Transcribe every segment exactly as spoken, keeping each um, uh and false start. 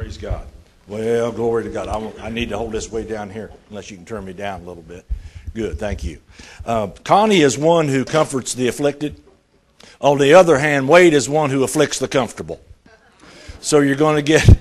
Praise God. Well, glory to God. I, won't- I need to hold this way down here, unless you can turn me down a little bit. Good, thank you. Uh, Connie is one who comforts the afflicted. On the other hand, Wade is one who afflicts the comfortable. So you're going to get a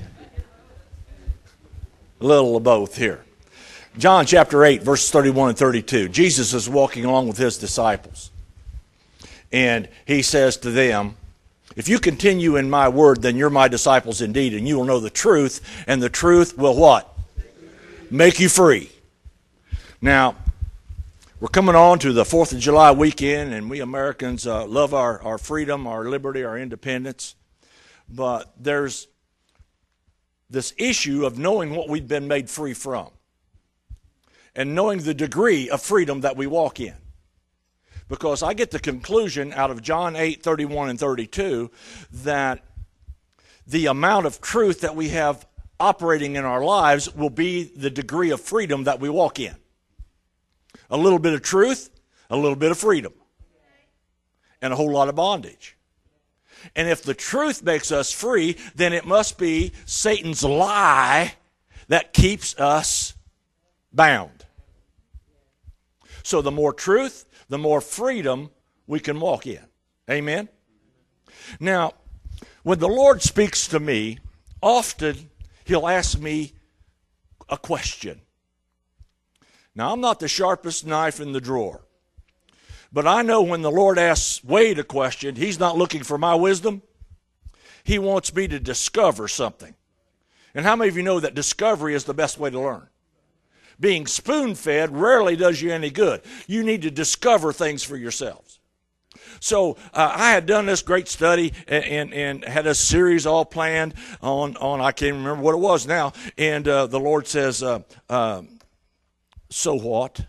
little of both here. John chapter eight, verses thirty-one and thirty-two. Jesus is walking along with his disciples. And he says to them, if you continue in my word, then you're my disciples indeed, and you will know the truth, and the truth will what? Make you free. Now, we're coming on to the fourth of July weekend, and we Americans uh, love our, our freedom, our liberty, our independence. But there's this issue of knowing what we've been made free from and knowing the degree of freedom that we walk in. Because I get the conclusion out of John eight, thirty-one and thirty-two that the amount of truth that we have operating in our lives will be the degree of freedom that we walk in. A little bit of truth, a little bit of freedom, and a whole lot of bondage. And if the truth makes us free, then it must be Satan's lie that keeps us bound. So the more truth, the more freedom we can walk in. Amen? Now, when the Lord speaks to me, often he'll ask me a question. Now, I'm not the sharpest knife in the drawer, but I know when the Lord asks Wade a question, he's not looking for my wisdom. He wants me to discover something. And how many of you know that discovery is the best way to learn? Being spoon-fed rarely does you any good. You need to discover things for yourselves. So uh, I had done this great study and, and, and had a series all planned on, on I can't remember what it was now. And uh, the Lord says, uh, uh, so what?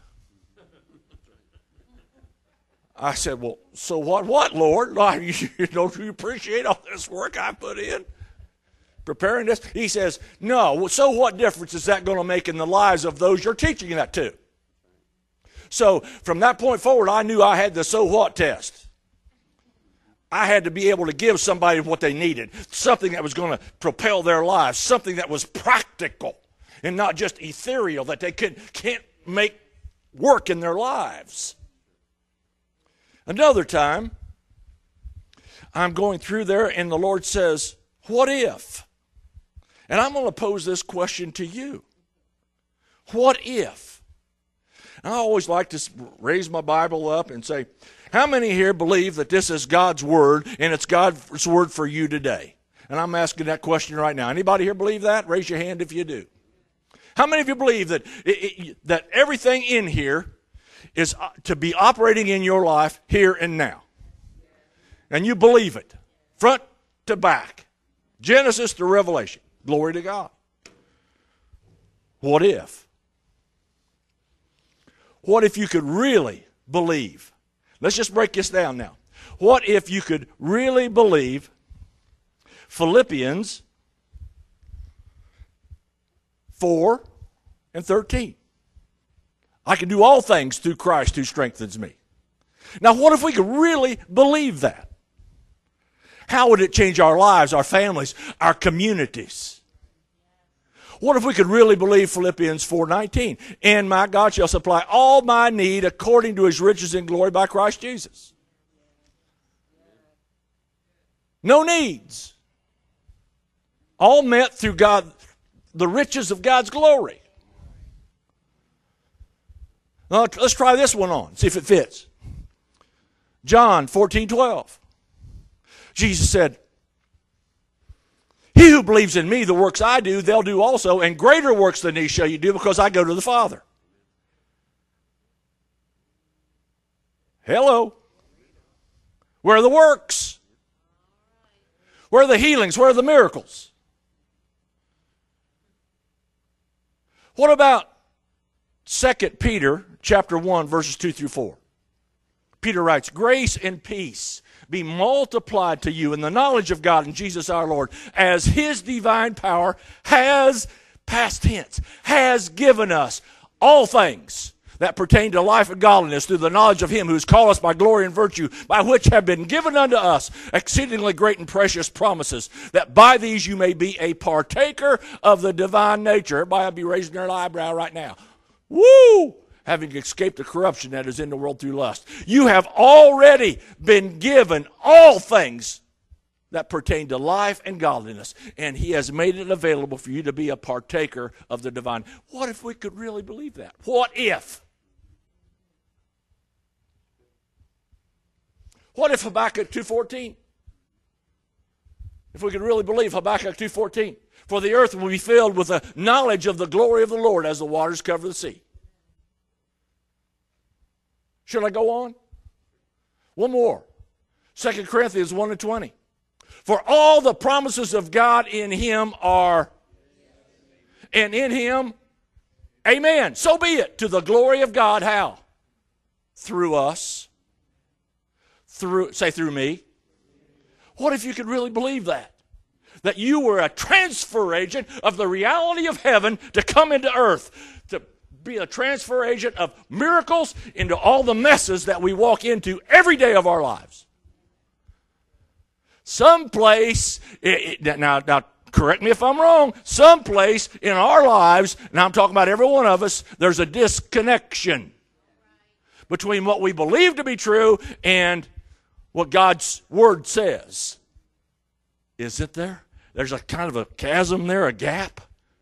I said, well, so what? What, Lord? Don't you appreciate all this work I put in? Preparing this? He says, no, so what difference is that going to make in the lives of those you're teaching that to? So from that point forward, I knew I had the so what test. I had to be able to give somebody what they needed, something that was going to propel their lives, something that was practical and not just ethereal that they could, can't make work in their lives. Another time, I'm going through there and the Lord says, what if? And I'm going to pose this question to you. What if? I always like to raise my Bible up and say, how many here believe that this is God's word and it's God's word for you today? And I'm asking that question right now. Anybody here believe that? Raise your hand if you do. How many of you believe that, it, it, that everything in here is to be operating in your life here and now? And you believe it, front to back, Genesis to Revelation. Glory to God. What if? What if you could really believe? Let's just break this down now. What if you could really believe Philippians four and thirteen? I can do all things through Christ who strengthens me. Now, what if we could really believe that? How would it change our lives, our families, our communities? What if we could really believe Philippians four nineteen? And my God shall supply all my need according to his riches in glory by Christ Jesus. No needs. All met through God, the riches of God's glory. Now, let's try this one on, see if it fits. John fourteen twelve. Jesus said, he who believes in me, the works I do, they'll do also, and greater works than these shall you do, because I go to the Father. Hello. Where are the works? Where are the healings? Where are the miracles? What about Second Peter chapter one, verses two through four? Peter writes, grace and peace be multiplied to you in the knowledge of God and Jesus our Lord, as his divine power has, past tense, has given us all things that pertain to life and godliness through the knowledge of him who has called us by glory and virtue, by which have been given unto us exceedingly great and precious promises, that by these you may be a partaker of the divine nature. Everybody will be raising their eyebrow right now. Woo! Having escaped the corruption that is in the world through lust. You have already been given all things that pertain to life and godliness, and he has made it available for you to be a partaker of the divine. What if we could really believe that? What if? What if Habakkuk two fourteen? If we could really believe Habakkuk two fourteen. For the earth will be filled with the knowledge of the glory of the Lord as the waters cover the sea. Should I go on? One more. Second Corinthians one and twenty. For all the promises of God in him are, and in him, amen. So be it, to the glory of God. How? Through us. Through, say through me. What if you could really believe that? That you were a transfer agent of the reality of heaven to come into earth, to be a transfer agent of miracles into all the messes that we walk into every day of our lives. Someplace, it, it, now, now correct me if I'm wrong, someplace in our lives, and I'm talking about every one of us, there's a disconnection between what we believe to be true and what God's Word says. Isn't there? There's a kind of a chasm there, a gap.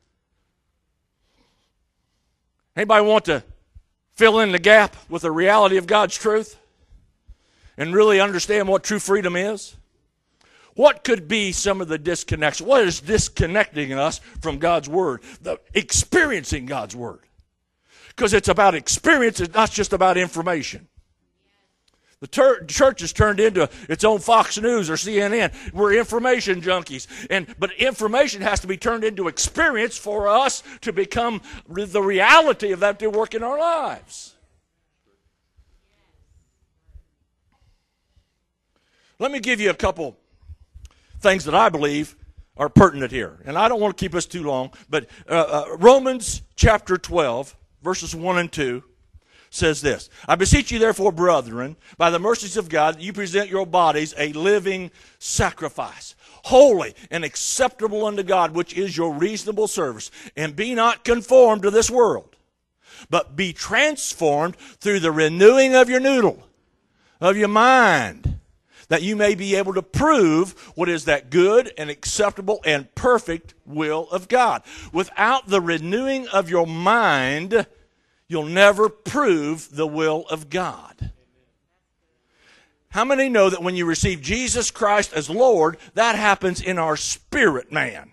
Anybody want to fill in the gap with the reality of God's truth and really understand what true freedom is? What could be some of the disconnection? What is disconnecting us from God's Word? The experiencing God's Word. Because it's about experience, it's not just about information. The ter- church has turned into its own Fox News or C N N. We're information junkies. And, but information has to be turned into experience for us to become the reality of that to work in our lives. Let me give you a couple things that I believe are pertinent here. And I don't want to keep us too long, but uh, uh, Romans chapter twelve, verses one and two, says this. I beseech you therefore, brethren, by the mercies of God, that you present your bodies a living sacrifice, holy and acceptable unto God, which is your reasonable service. And be not conformed to this world, but be transformed through the renewing of your noodle, of your mind, that you may be able to prove what is that good and acceptable and perfect will of God. Without the renewing of your mind, you'll never prove the will of God. How many know that when you receive Jesus Christ as Lord, that happens in our spirit man?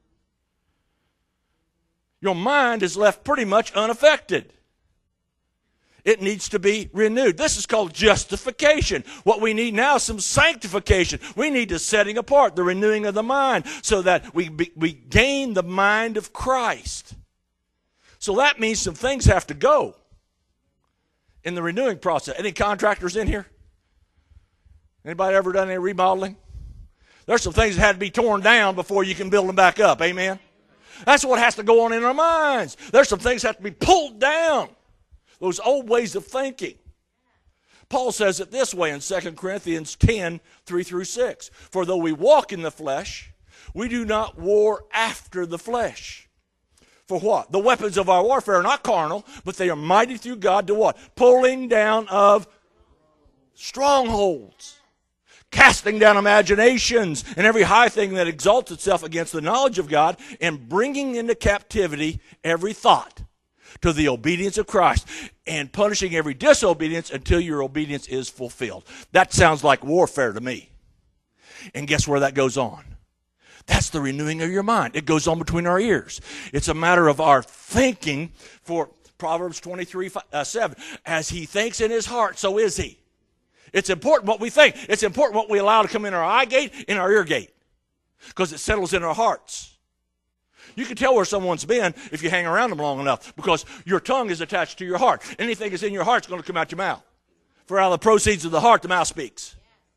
Your mind is left pretty much unaffected. It needs to be renewed. This is called justification. What we need now is some sanctification. We need the setting apart, the renewing of the mind, so that we, be, we gain the mind of Christ. So that means some things have to go in the renewing process. Any contractors in here? Anybody ever done any remodeling? There's some things that had to be torn down before you can build them back up. Amen? That's what has to go on in our minds. There's some things that have to be pulled down. Those old ways of thinking. Paul says it this way in Second Corinthians ten, three through six. For though we walk in the flesh, we do not war after the flesh. For what? The weapons of our warfare are not carnal, but they are mighty through God to what? Pulling down of strongholds. Casting down imaginations and every high thing that exalts itself against the knowledge of God, and bringing into captivity every thought to the obedience of Christ, and punishing every disobedience until your obedience is fulfilled. That sounds like warfare to me. And guess where that goes on? That's the renewing of your mind. It goes on between our ears. It's a matter of our thinking. For Proverbs twenty-three, seven, as he thinks in his heart, so is he. It's important what we think. It's important what we allow to come in our eye gate, in our ear gate, because it settles in our hearts. You can tell where someone's been if you hang around them long enough, because your tongue is attached to your heart. Anything that's in your heart is going to come out your mouth. For out of the proceeds of the heart, the mouth speaks.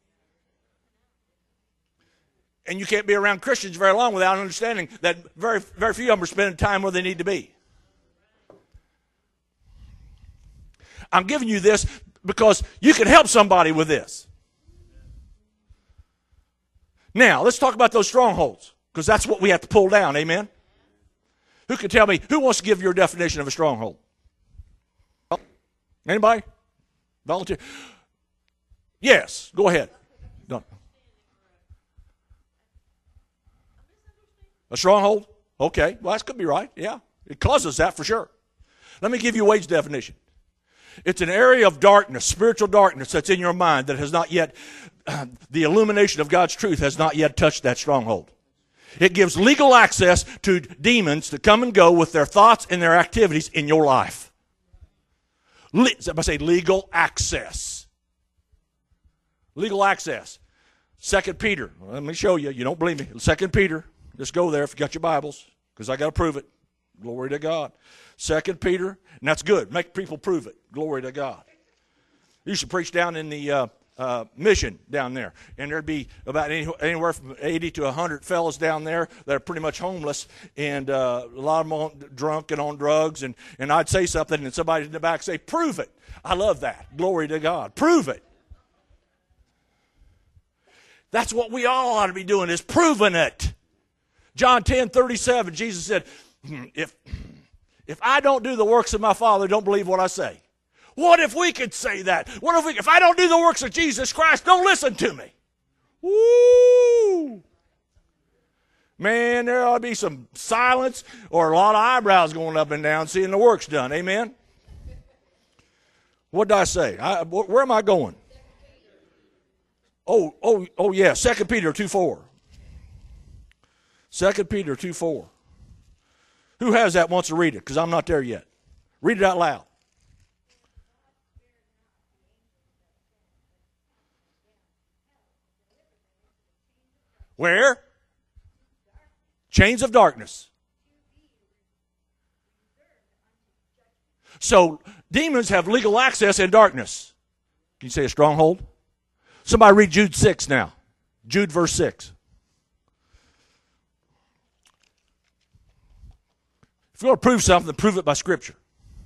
And you can't be around Christians very long without understanding that very, very few of them are spending time where they need to be. I'm giving you this because you can help somebody with this. Now, let's talk about those strongholds, because that's what we have to pull down. Amen? Who can tell me, who wants to give your definition of a stronghold? Anybody? Volunteer? Yes, go ahead. Don't. A stronghold? Okay, well, that could be right. Yeah, it causes that for sure. Let me give you Wade's definition. It's an area of darkness, spiritual darkness that's in your mind that has not yet, uh, the illumination of God's truth has not yet touched that stronghold. It gives legal access to demons to come and go with their thoughts and their activities in your life. Le- I say legal access. Legal access. Second Peter. Let me show you. You don't believe me. Second Peter. Just go there if you got your Bibles, because I got to prove it. Glory to God. Second Peter, and that's good. Make people prove it. Glory to God. You used to preach down in the uh, uh, mission down there, and there'd be about any, anywhere from eighty to one hundred fellas down there that are pretty much homeless, and uh, a lot of them on, drunk and on drugs, and, and I'd say something, and somebody in the back say, prove it. I love that. Glory to God. Prove it. That's what we all ought to be doing, is proving it. John ten thirty-seven, Jesus said, if, if I don't do the works of my Father, don't believe what I say. What if we could say that? What if we, if I don't do the works of Jesus Christ, don't listen to me? Woo! Man, there ought to be some silence or a lot of eyebrows going up and down seeing the works done. Amen? What did I say? I, where am I going? Oh, oh, oh yeah, Second Peter two four. Second Peter two four. Who has that wants to read it? Because I'm not there yet. Read it out loud. Where? Chains of darkness. So demons have legal access in darkness. Can you say a stronghold? Somebody read Jude six now. Jude verse six. If you want to prove something, then prove it by Scripture.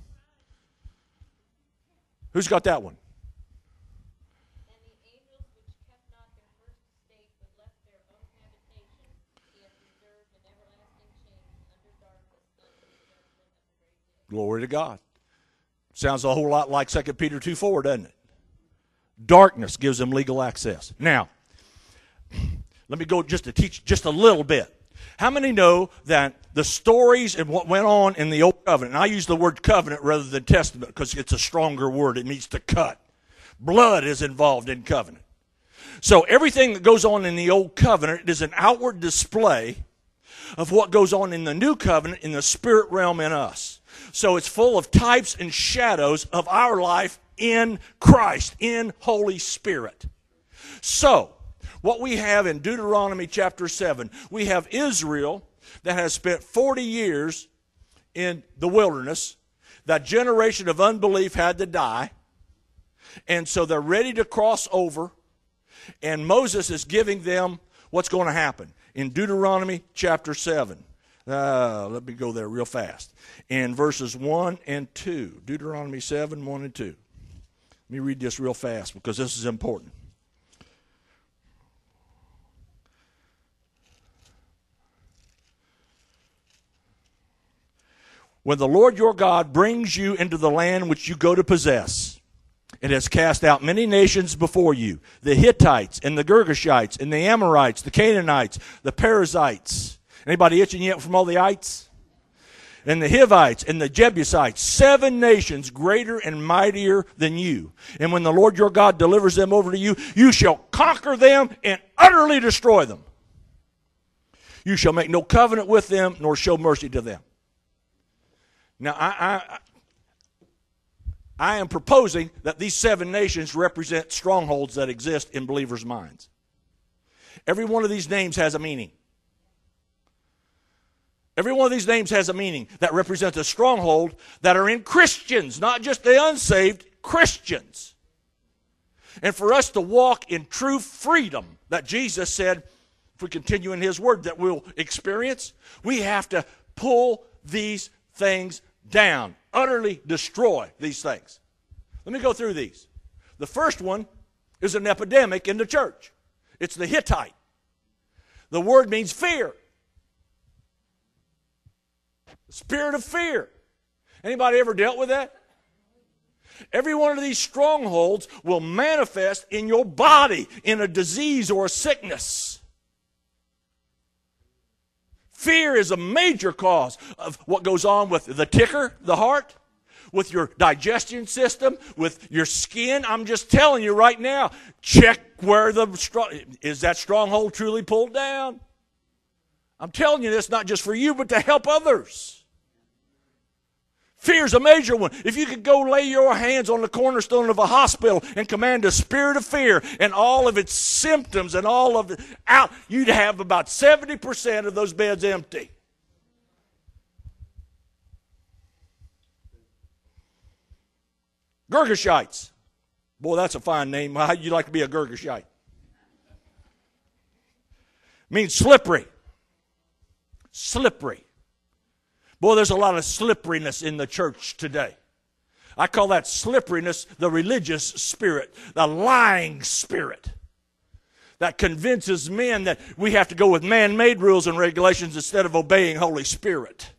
Who's got that one? And the angels which kept not their first estate, but left their own habitation, he hath reserved in everlasting chains under darkness unto the judgment of the great day. Glory to God. Sounds a whole lot like Second Peter two four, doesn't it? Darkness gives them legal access. Now, let me go just to teach just a little bit. How many know that the stories and what went on in the Old Covenant, and I use the word covenant rather than testament because it's a stronger word. It means to cut. Blood is involved in covenant. So everything that goes on in the Old Covenant is an outward display of what goes on in the New Covenant in the spirit realm in us. So it's full of types and shadows of our life in Christ, in Holy Spirit. So, what we have in Deuteronomy chapter seven, we have Israel that has spent forty years in the wilderness. That generation of unbelief had to die. And so they're ready to cross over. And Moses is giving them what's going to happen. In Deuteronomy chapter seven. Uh, let me go there real fast. In verses one and two. Deuteronomy seven, one and two. Let me read this real fast because this is important. When the Lord your God brings you into the land which you go to possess, and has cast out many nations before you, the Hittites and the Girgashites and the Amorites, the Canaanites, the Perizzites. Anybody itching yet from all the ites? And the Hivites and the Jebusites, seven nations greater and mightier than you. And when the Lord your God delivers them over to you, you shall conquer them and utterly destroy them. You shall make no covenant with them, nor show mercy to them. Now, I, I, I am proposing that these seven nations represent strongholds that exist in believers' minds. Every one of these names has a meaning. Every one of these names has a meaning that represents a stronghold that are in Christians, not just the unsaved, Christians. And for us to walk in true freedom that Jesus said, if we continue in his word, that we'll experience, we have to pull these things down, utterly destroy these things. Let me go through these. The first one is an epidemic in the church. It's the Hittite. The word means fear. The spirit of fear. Anybody ever dealt with that? Every one of these strongholds will manifest in your body in a disease or a sickness. Fear is a major cause of what goes on with the ticker, the heart, with your digestion system, with your skin. I'm just telling you right now, check where the strong, is that stronghold truly pulled down? I'm telling you this not just for you, but to help others. Fear is a major one. If you could go lay your hands on the cornerstone of a hospital and command a spirit of fear and all of its symptoms and all of it out, you'd have about seventy percent of those beds empty. Girgashites. Boy, that's a fine name. How'd you like to be a Girgashite? Means slippery. Slippery. Boy, there's a lot of slipperiness in the church today. I call that slipperiness the religious spirit, the lying spirit that convinces men that we have to go with man-made rules and regulations instead of obeying Holy Spirit.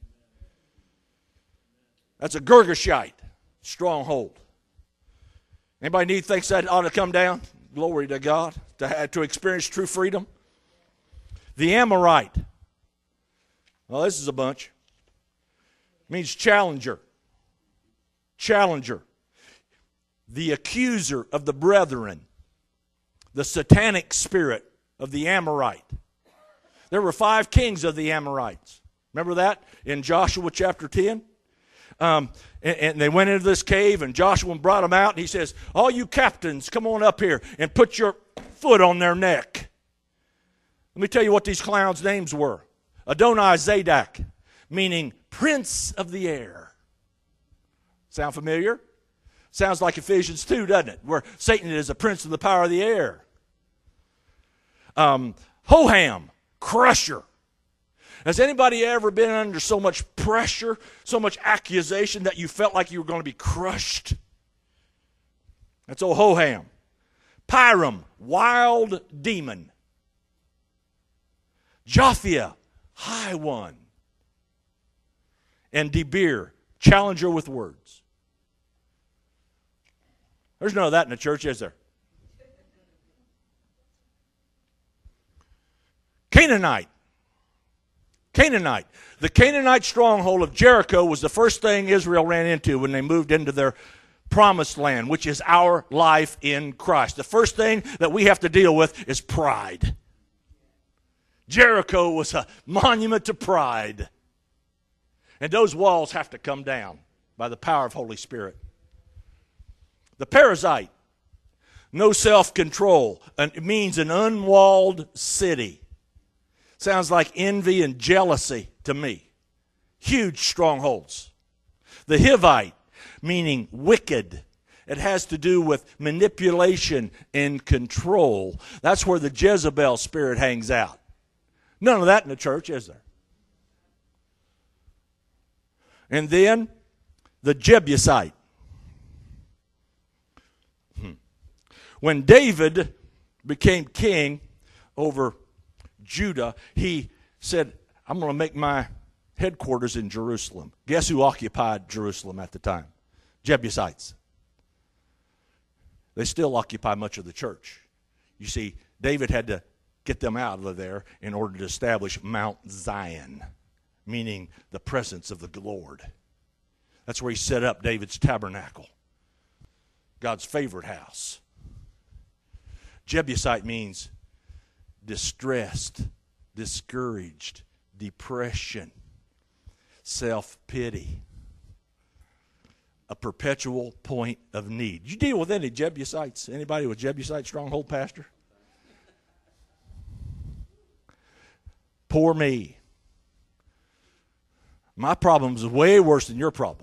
That's a Girgashite stronghold. Anybody need thinks that ought to come down? Glory to God. To, have, to experience true freedom. The Amorite. Well, this is a bunch. It means challenger. Challenger. The accuser of the brethren. The satanic spirit of the Amorite. There were five kings of the Amorites. Remember that in Joshua chapter ten? Um, and, and they went into this cave, and Joshua brought them out, and he says, all you captains, come on up here and put your foot on their neck. Let me tell you what these clowns' names were. Adonai-Zadok, meaning prince of the air. Sound familiar? Sounds like Ephesians two, doesn't it? Where Satan is a prince of the power of the air. Um, Hoham, crusher. Has anybody ever been under so much pressure, so much accusation that you felt like you were going to be crushed? That's old Hoham. Piram, wild demon. Japhia, high one. And Debir, challenger with words. There's none of that in the church, is there? Canaanite. Canaanite. The Canaanite stronghold of Jericho was the first thing Israel ran into when they moved into their promised land, which is our life in Christ. The first thing that we have to deal with is pride. Jericho was a monument to pride. And those walls have to come down by the power of Holy Spirit. The Perizzite, no self-control. It means an unwalled city. Sounds like envy and jealousy to me. Huge strongholds. The Hivite, meaning wicked. It has to do with manipulation and control. That's where the Jezebel spirit hangs out. None of that in the church, is there? And then the Jebusite. When David became king over Judah, he said, I'm going to make my headquarters in Jerusalem. Guess who occupied Jerusalem at the time? Jebusites. They still occupy much of the church. You see, David had to get them out of there in order to establish Mount Zion, meaning the presence of the Lord. That's where he set up David's tabernacle, God's favorite house. Jebusite means distressed, discouraged, depression, self-pity, a perpetual point of need. You deal with any Jebusites? Anybody with Jebusite stronghold, Pastor? Poor me. My problem is way worse than your problem.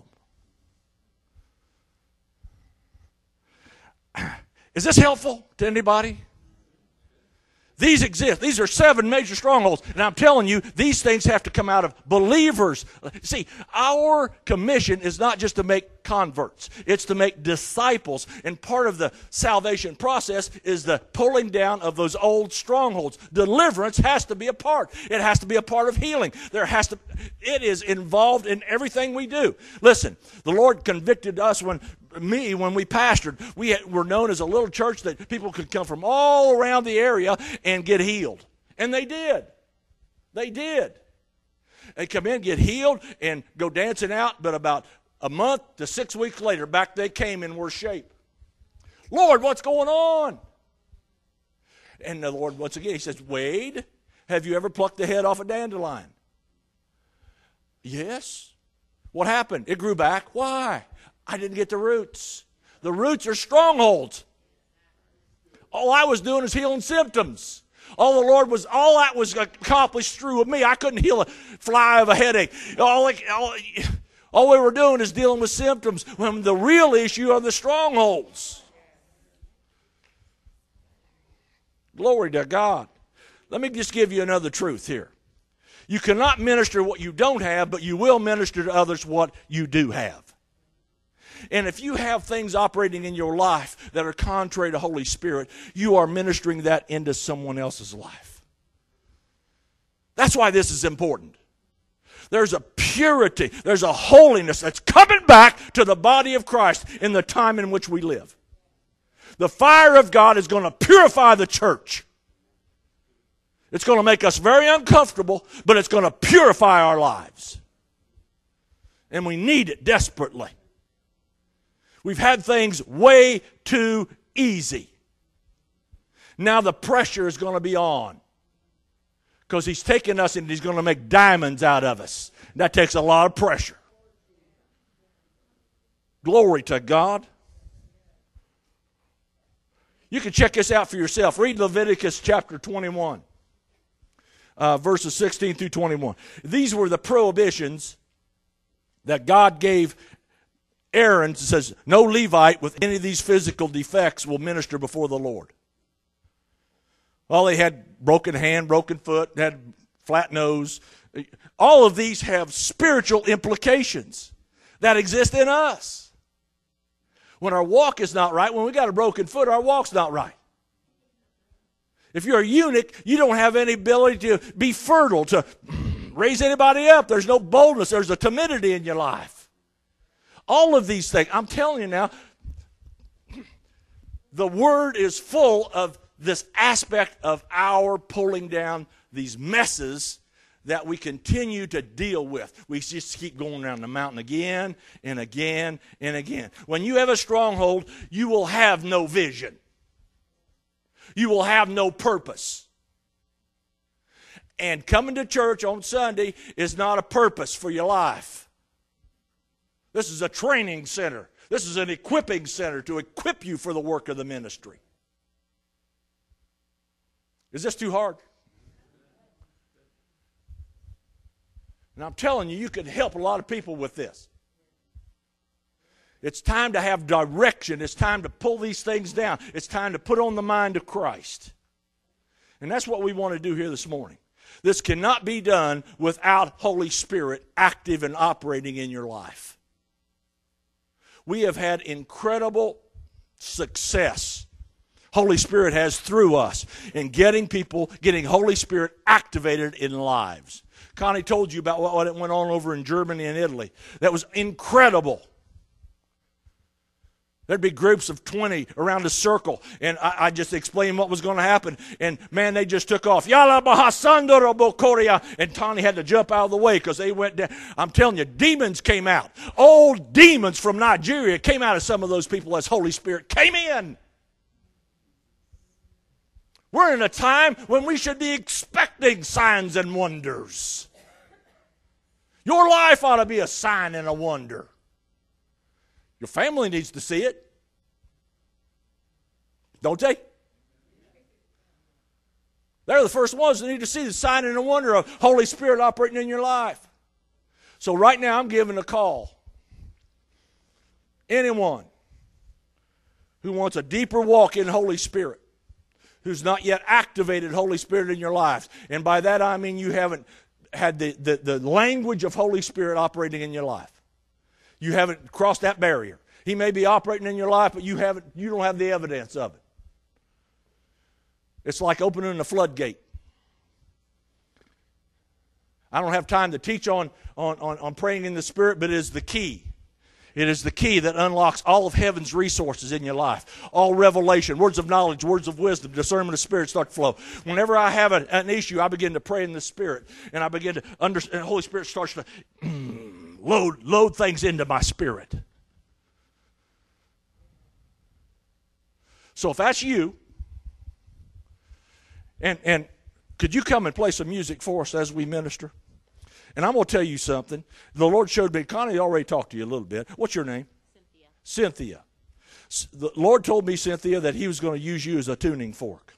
Is this helpful to anybody? These exist. These are seven major strongholds. And I'm telling you, these things have to come out of believers. See, our commission is not just to make converts. It's to make disciples. And part of the salvation process is the pulling down of those old strongholds. Deliverance has to be a part. It has to be a part of healing. There has to, it is involved in everything we do. Listen, the Lord convicted us when me when we pastored. We had, were known as a little church that people could come from all around the area and get healed. And they did. They did. They come in, get healed, and go dancing out, but about a month to six weeks later, back they came in worse shape. Lord, what's going on? And the Lord, once again, he says, Wade, have you ever plucked the head off a dandelion? Yes. What happened? It grew back. Why? I didn't get the roots. The roots are strongholds. All I was doing is healing symptoms. All the Lord was, all that was accomplished through with me. I couldn't heal a fly of a headache. All, all, all we were doing is dealing with symptoms when the real issue are the strongholds. Glory to God. Let me just give you another truth here. You cannot minister what you don't have, but you will minister to others what you do have. And if you have things operating in your life that are contrary to Holy Spirit, you are ministering that into someone else's life. That's why this is important. There's a purity, there's a holiness that's coming back to the body of Christ in the time in which we live. The fire of God is going to purify the church. It's going to make us very uncomfortable, but it's going to purify our lives. And we need it desperately. We've had things way too easy. Now the pressure is going to be on. Because he's taking us and he's going to make diamonds out of us. That takes a lot of pressure. Glory to God. You can check this out for yourself. Read Leviticus chapter twenty-one. Uh, verses sixteen through twenty-one. These were the prohibitions that God gave Aaron. It says, no Levite with any of these physical defects will minister before the Lord. Well, they had broken hand, broken foot, had flat nose. All of these have spiritual implications that exist in us. When our walk is not right, when we got a broken foot, our walk's not right. If you're a eunuch, you don't have any ability to be fertile, to raise anybody up. There's no boldness. There's a timidity in your life. All of these things, I'm telling you now, the Word is full of this aspect of our pulling down these messes that we continue to deal with. We just keep going down the mountain again and again and again. When you have a stronghold, you will have no vision. You will have no purpose. And coming to church on Sunday is not a purpose for your life. This is a training center. This is an equipping center to equip you for the work of the ministry. Is this too hard? And I'm telling you, you can help a lot of people with this. It's time to have direction. It's time to pull these things down. It's time to put on the mind of Christ. And that's what we want to do here this morning. This cannot be done without Holy Spirit active and operating in your life. We have had incredible success. Holy Spirit has through us in getting people, getting Holy Spirit activated in lives. Connie told you about what went on over in Germany and Italy. That was incredible. There'd be groups of twenty around a circle, and I, I just explained what was going to happen. And man, they just took off. Yala bahasandoro bokoria, and Tani had to jump out of the way because they went down. I'm telling you, demons came out. Old demons from Nigeria came out of some of those people as Holy Spirit came in. We're in a time when we should be expecting signs and wonders. Your life ought to be a sign and a wonder. Your family needs to see it. Don't they? They're the first ones that need to see the sign and the wonder of Holy Spirit operating in your life. So right now I'm giving a call. Anyone who wants a deeper walk in Holy Spirit, who's not yet activated Holy Spirit in your life. And by that I mean you haven't had the, the, the language of Holy Spirit operating in your life. You haven't crossed that barrier. He may be operating in your life, but you haven't, you don't have the evidence of it. It's like opening a floodgate. I don't have time to teach on, on, on, on praying in the Spirit, but it is the key. It is the key that unlocks all of heaven's resources in your life. All revelation, words of knowledge, words of wisdom, discernment of spirit start to flow. Whenever I have a, an issue, I begin to pray in the Spirit. And I begin to understand, the Holy Spirit starts to load, load things into my spirit. So if that's you, and, and could you come and play some music for us as we minister? And I'm going to tell you something. The Lord showed me, Connie already talked to you a little bit. What's your name? Cynthia. Cynthia. The Lord told me, Cynthia, that He was going to use you as a tuning fork.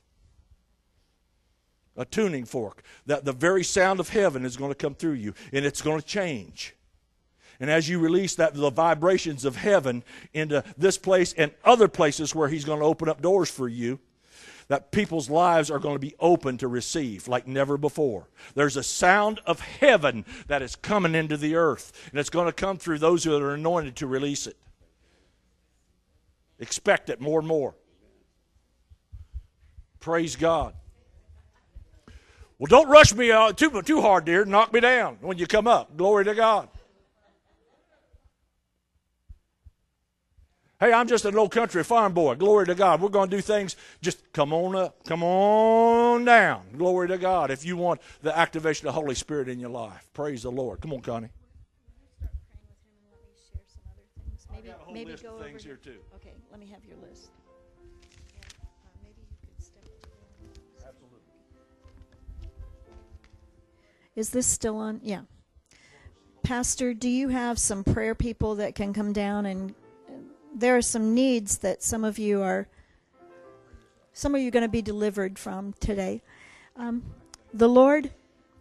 A tuning fork. That the very sound of heaven is going to come through you, and it's going to change. And as you release that, the vibrations of heaven into this place and other places where He's going to open up doors for you, that people's lives are going to be open to receive like never before. There's a sound of heaven that is coming into the earth, and it's going to come through those who are anointed to release it. Expect it more and more. Praise God. Well, don't rush me out too, too hard, dear. Knock me down when you come up. Glory to God. Hey, I'm just an old country farm boy. Glory to God. We're going to do things. Just come on up. Come on down. Glory to God. If you want the activation of the Holy Spirit in your life. Praise the Lord. Come on, Connie. Start praying with him and let me share some other things. Maybe, I've got a whole maybe list go of things over here to- too. Okay, let me have your list. And, uh, maybe you could step to the- Absolutely. Is this still on? Yeah. Pastor, do you have some prayer people that can come down? And uh, there are some needs that some of you are, some of you are going to be delivered from today. Um, the Lord,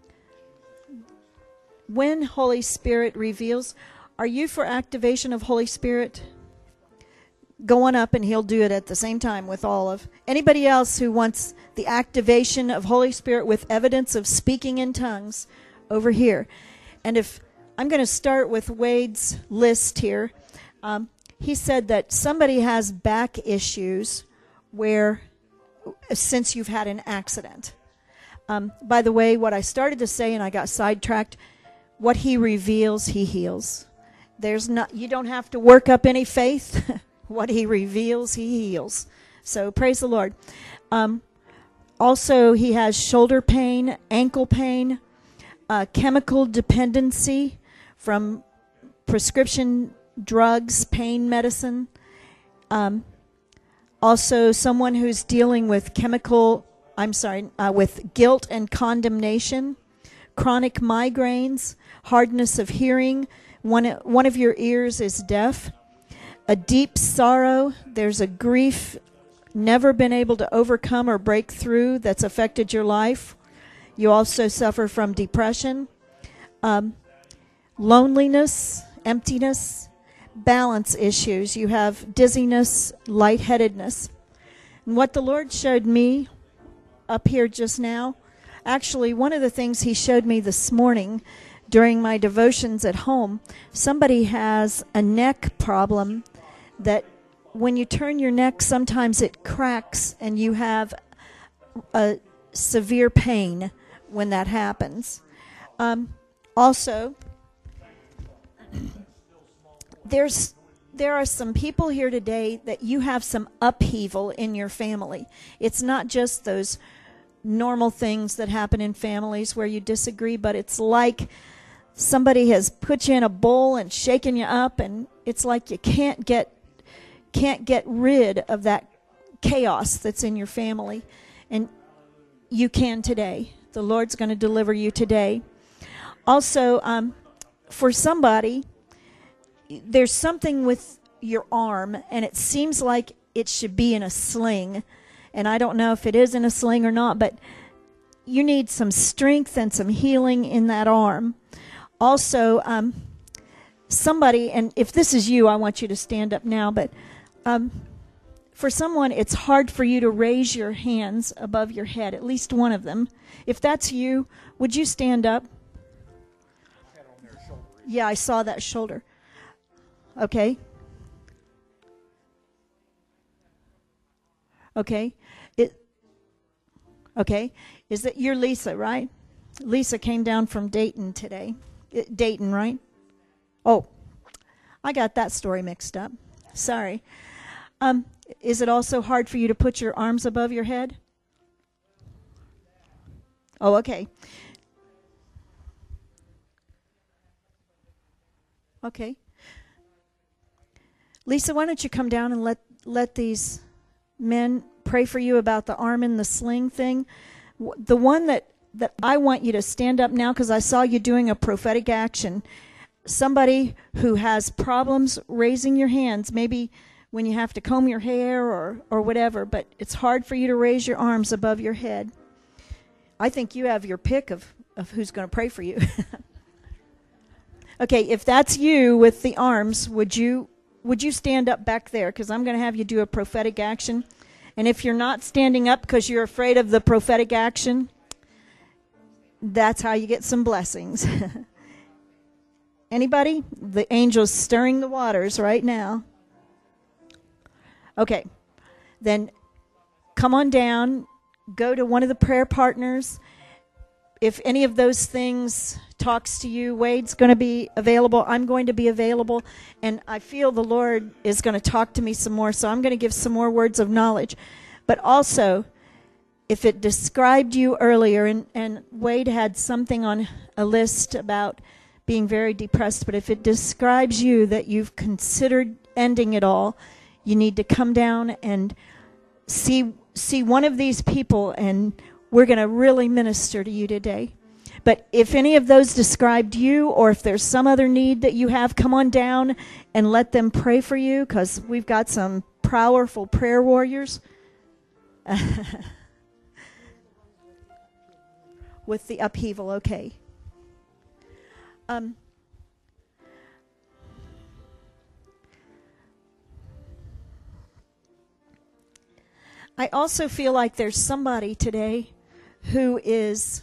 when Holy Spirit reveals, are you for activation of Holy Spirit? Going up, and He'll do it at the same time with all of anybody else who wants the activation of Holy Spirit with evidence of speaking in tongues over here. And if I'm going to start with Wade's list here, um, he said that somebody has back issues where since you've had an accident. Um, by the way, what I started to say, and I got sidetracked, what He reveals, He heals. There's not, you don't have to work up any faith. What He reveals, He heals. So praise the Lord. Um, also, he has shoulder pain, ankle pain, uh, chemical dependency from prescription drugs, pain medicine. Um, also, someone who's dealing with chemical, I'm sorry, uh, with guilt and condemnation, chronic migraines, hardness of hearing. One, one of your ears is deaf. A deep sorrow. There's a grief never been able to overcome or break through that's affected your life. You also suffer from depression, um, loneliness, emptiness, balance issues. You have dizziness, lightheadedness. And what the Lord showed me up here just now, actually one of the things He showed me this morning during my devotions at home, somebody has a neck problem that when you turn your neck, sometimes it cracks and you have a severe pain when that happens. Um, also, there's there are some people here today that you have some upheaval in your family. It's not just those normal things that happen in families where you disagree, but it's like somebody has put you in a bowl and shaken you up, and it's like you can't get can't get rid of that chaos that's in your family. And you can today. The Lord's going to deliver you today. Also, um, for somebody, there's something with your arm, and it seems like it should be in a sling. And I don't know if it is in a sling or not, but you need some strength and some healing in that arm. Also, um, somebody, and if this is you, I want you to stand up now, but um, for someone, it's hard for you to raise your hands above your head, at least one of them. If that's you, would you stand up? Yeah, I saw that shoulder. Okay. Okay. It, okay. Is that you're Lisa, right? Lisa came down from Dayton today. It, Dayton, right? Oh, I got that story mixed up. Sorry. Um, is it also hard for you to put your arms above your head? Oh, okay. Okay. Lisa, why don't you come down and let let these men pray for you about the arm in the sling thing? The one that, that I want you to stand up now, because I saw you doing a prophetic action. Somebody who has problems raising your hands, maybe when you have to comb your hair or, or whatever, but it's hard for you to raise your arms above your head. I think you have your pick of, of who's going to pray for you. Okay, if that's you with the arms, would you would you stand up back there? Because I'm going to have you do a prophetic action. And if you're not standing up because you're afraid of the prophetic action, that's how you get some blessings. Anybody? The angel's stirring the waters right now. Okay, then come on down, go to one of the prayer partners. If any of those things talks to you, Wade's going to be available. I'm going to be available. And I feel the Lord is going to talk to me some more, so I'm going to give some more words of knowledge. But also, if it described you earlier, and, and Wade had something on a list about being very depressed, but if it describes you that you've considered ending it all, you need to come down and see see one of these people, and we're going to really minister to you today. But if any of those described you, or if there's some other need that you have, come on down and let them pray for you, because we've got some powerful prayer warriors. With the upheaval, okay. Um, I also feel like there's somebody today who is,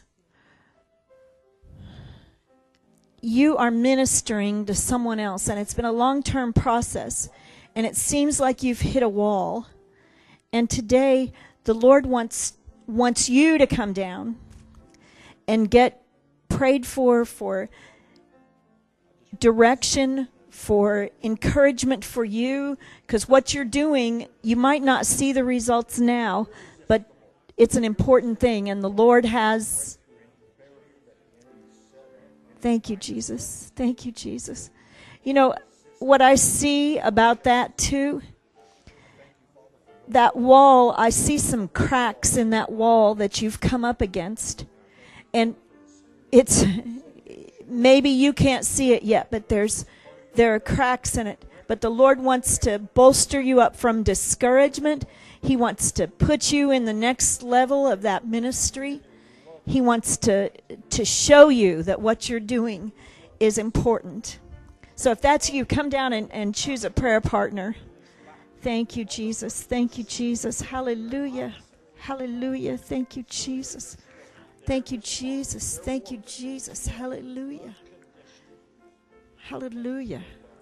you are ministering to someone else, and it's been a long-term process, and it seems like you've hit a wall. And today, the Lord wants wants you to come down and get prayed for, for direction, for encouragement for you, because what you're doing, you might not see the results now, but it's an important thing, and the Lord has... Thank you, Jesus. Thank you, Jesus. You know, what I see about that, too, that wall, I see some cracks in that wall that you've come up against. And it's, maybe you can't see it yet, but there's there are cracks in it. But the Lord wants to bolster you up from discouragement. He wants to put you in the next level of that ministry. He wants to to show you that what you're doing is important. So if that's you, come down and, and choose a prayer partner. Thank you, Jesus. Thank you, Jesus. Hallelujah. Hallelujah. Thank you, Jesus. Thank you, Jesus. Thank you, Jesus. Hallelujah. Hallelujah.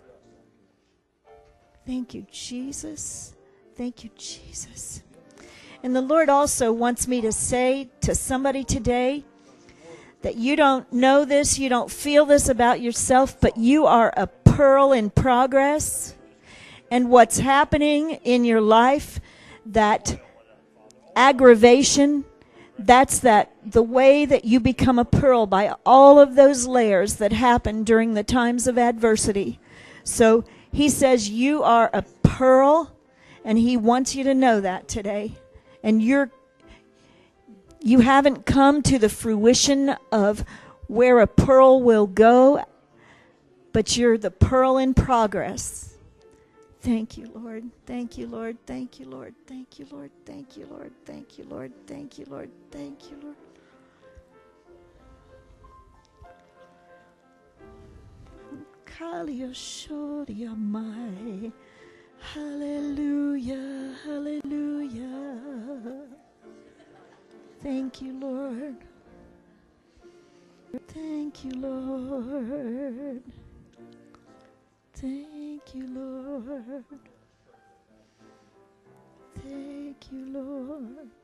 Thank you, Jesus. Thank you, Jesus. And the Lord also wants me to say to somebody today that you don't know this, you don't feel this about yourself, but you are a pearl in progress. And what's happening in your life, that aggravation, that's that the way that you become a pearl by all of those layers that happen during the times of adversity. So he says you are a pearl, and he wants you to know that today. And you're you haven't come to the fruition of where a pearl will go, but you're the pearl in progress. Thank you, Lord. Thank you, Lord. Thank you, Lord. Thank you, Lord. Thank you, Lord. Thank you, Lord. Thank you, Lord. Thank you, Lord. Kaliyashoria mai. Hallelujah, hallelujah. Thank you, Lord. Thank you, Lord. Thank you, Lord. Thank you, Lord.